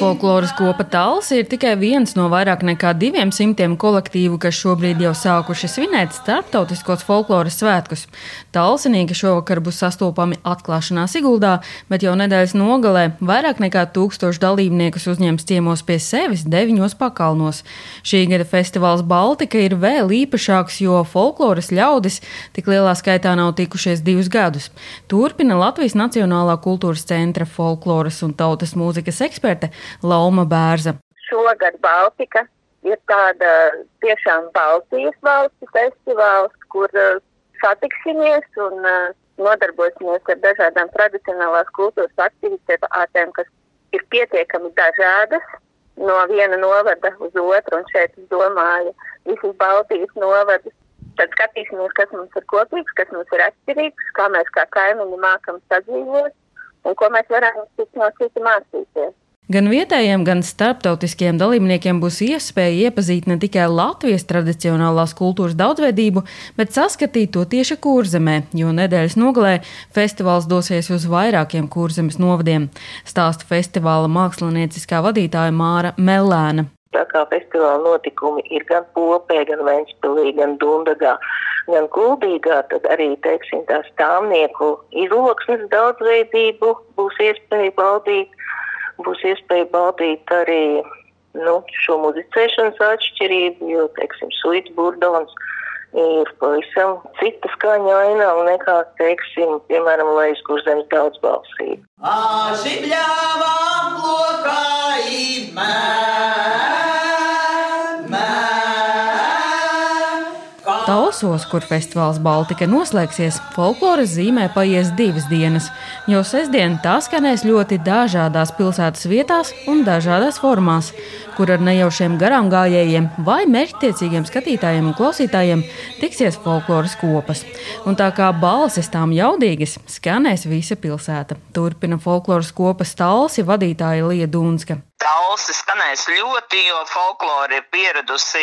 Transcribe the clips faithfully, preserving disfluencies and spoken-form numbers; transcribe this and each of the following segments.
Folkloras kopa Talsi ir tikai viens no vairāk nekā diviem simtiem kolektīvu, kas šobrīd jau sākuši svinēt starptautiskos folkloras svētkus. Talsinīgi šovakar būs sastopami atklāšanā Siguldā, bet jau nedēļas nogalē vairāk nekā tūkstoši dalībniekus uzņems ciemos pie sevis deviņos pakalnos. Šī gada festivāls Baltika ir vēl īpašāks, jo folkloras ļaudis tik lielā skaitā nav tikušies divus gadus. Turpina Latvijas Nacionālā kultūras centra folkloras un tautas mūzikas eksperte Lauma Bērza. Šogad Baltika ir tāda tiešām Baltijas valstu festivāls, kur satiksimies un nodarbosimies ar dažādām tradicionālās kultūras aktivitātēm, kas ir pietiekami dažādas no viena novada uz otru, un šeit es domāju visus Baltijas novadus. Tad skatīsimies, kas mums ir kopīgs, kas mums ir atšķirīgs, kā mēs kā kaimiņi mākam sadzīvot un ko mēs varam no citu mācīties. Gan vietējiem, gan starptautiskiem dalībniekiem būs iespēja iepazīt ne tikai Latvijas tradicionālās kultūras daudzveidību, bet saskatīt to tieši Kurzemē, jo nedēļas nogalē festivāls dosies uz vairākiem Kurzemes novadiem. Stāsta festivāla mākslinieciskā vadītāja Māra Mellēna. Tā kā festivāla notikumi ir gan Popē, gan Ventspilī, gan Dundagā, gan Kuldīgā, tad arī, teiksim, tā stāvnieku izloksnes daudzveidību būs iespēja baudīt. Būs iespēja baudīt arī nu, šo muzicēšanas atšķirību, jo, teiksim, suits burdons ir pavisam cita skaņa ainava nekā, teiksim, piemēram, Lejas Kurzemes daudzbalsība. Talsos, kur festivāls Baltika noslēgsies, folkloras zīmē paies divas dienas, jo sestdien tā skanēs ļoti dažādās pilsētas vietās un dažādās formās, kur ar nejaušiem garām gājējiem vai mērķtiecīgiem skatītājiem un klausītājiem tiksies folkloras kopas. Un tā kā balsis tām jaudīgas, skanēs visa pilsēta. Turpina folkloras kopas Talsi vadītāja Lija Dunska. Talsi skanēs ļoti, jo folklora ir pieradusi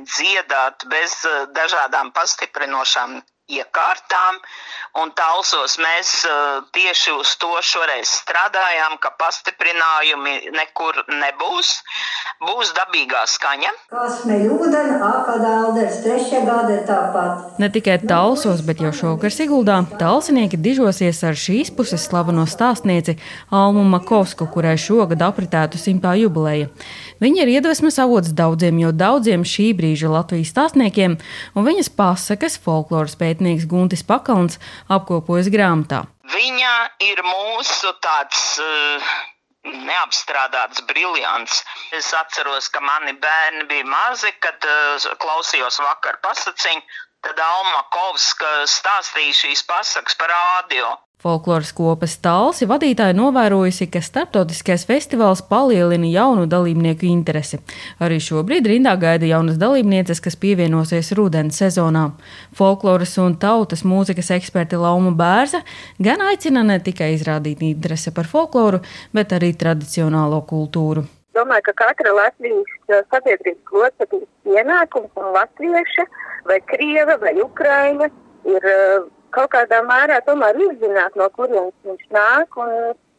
dziedāt bez dažādām pastiprinošām iekārtām, un Talsos mēs tieši uz to šoreiz strādājām, ka pastiprinājumi nekur nebūs, būs dabīgā skaņa. Kas meil ūdeni, akad alders, trešā gada tāpat. Ne tikai Talsos, bet jau šovakar Siguldā talsinieki dižosies ar šīs puses slaveno stāstnieci Almu Makovsku, kurai šogad apritētu simtā jubileja. Viņa ir iedvesmas avots daudziem, jo daudziem šī brīža Latvijas stāstniekiem, un viņas pasakas folkloras pētnieks Guntis Pakalns apkopojas grāmatā. Viņa ir mūsu tāds uh, neapstrādāts briljants. Es atceros, ka mani bērni bija mazi, kad uh, klausījos vakar pasaciņu, tad Alma Makovska stāstīja šīs pasakas par rādio. Folkloras kopas Talsi vadītāja novērojusi, ka starptautiskais festivāls palielina jaunu dalībnieku interesi. Arī šobrīd rindā gaida jaunas dalībnieces, kas pievienosies rudens sezonā. Folkloras un tautas mūzikas eksperte Lauma Bērza gan aicina ne tikai izrādīt interesi par folkloru, bet arī tradicionālo kultūru. Domāju, ka katra Latvijas sabiedrības locekļa pienākums un latvieša vai krieva vai ukraina ir kaut kādā mērā tomēr uzzināt, no kurienes viņš nāk un,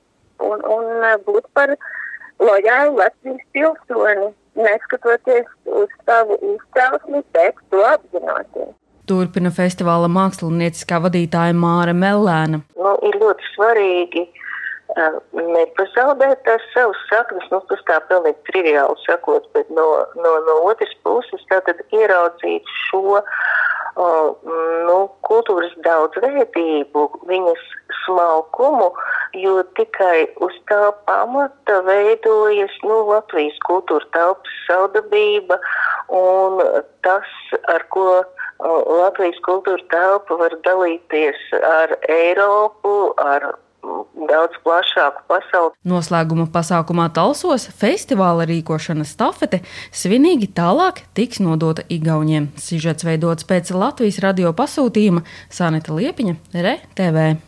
un, un būt par lojālu Latvijas pilsoni, neskatoties uz savu izcelsmi, bet to apzinoties. Turpina festivāla mākslinieciskā vadītāja Māra Mellēna. Nu, ir ļoti svarīgi uh, nepazaudēt tās savas saknes, nu, tas tā pilnīgi triviāli sakot, bet no, no, no otras puses tātad ieraudzīt šo Uh, nu, kultūras daudzveidību, viņas smalkumu, jo tikai uz tā pamata veidojas nu, Latvijas kultūra telpas savdabība un tas, ar ko uh, Latvijas kultūra telpa var dalīties ar Eiropu, ar daudz plašāku pasauli. Noslēguma pasākumā Talsos festivāla rīkošanas stafete svinīgi tālāk tiks nodota Igauņiem. Sižets veidots pēc Latvijas radio pasūtījuma. Sanita Liepiņa, R T V.